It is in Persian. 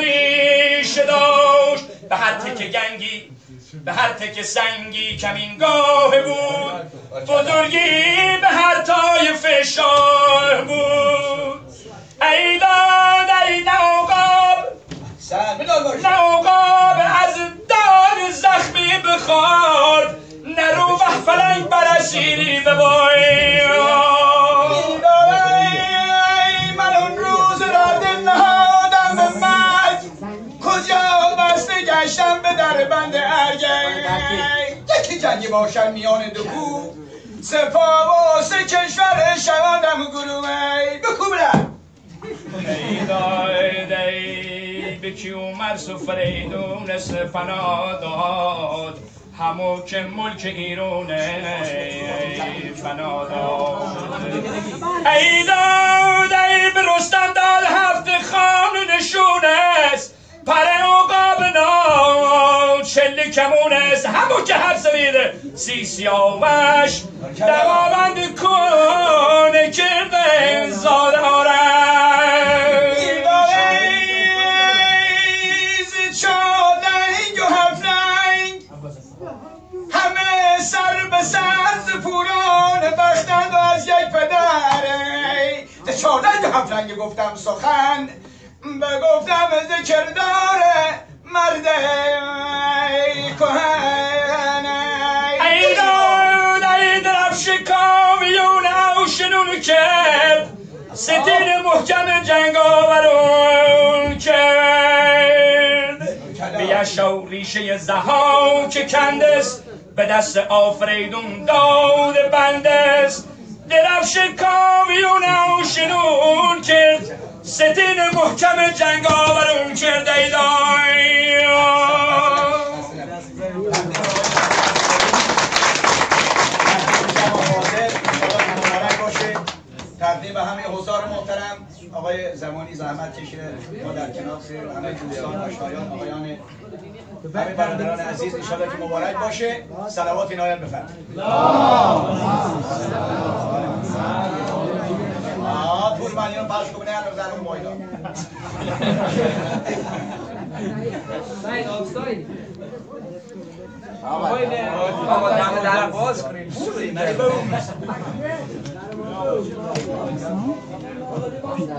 اندیشه داشت. به هر تک گنگی به هر تک سنگی کمینگاه بود، بزرگی به هر طایفه شاه بود. ای داد ای نعقاب از دار زخمی بخواد، نرو به فلنگ بر اسیری ببای. من اون روز را دل نهادم به مرگ، کجا بسته گشتم به در بند ارگی. یکی جنگی باشد میان دو کو، سپاه و سه کشور شواندم گروه. بکو برم ای داید ای بکی عمر سفریدون است فنا داد، همو که ملک ایرونه فنا داد. ای داد ای به رستم داد هفت خان نشون است، پر عقاب نام چلی کمون است. همو که هر سویده سی سیاوش دوابند کن کرده زادارم. همه سر به سر پوران بختند و از یک پدره. ز چادنگ و هفرنگ گفتم سخن، بگفتم ز کردار مرد کهن. ای داد ای درفش کامیون اوشنون کرد، ستین محکم جنگاورون کرد. بیشا ریشه زها که کندست، به دست آفریدون داد بندست. درفش کامیون اوشنون کرد، ستین محکم جنگاورون کرد. ای دای تقدیم به همه حضار محترم. آقای زمانی زحمت کشیده ما در کنار همه دوستان آشنایان آقایان همه برادران عزیز انشاءالله که مبارک باشه. صلوات عنایت بفرمایید. پول ملیون پاش کنه الان زنون مایدان سعید آفساید آقا دم در باز کنید.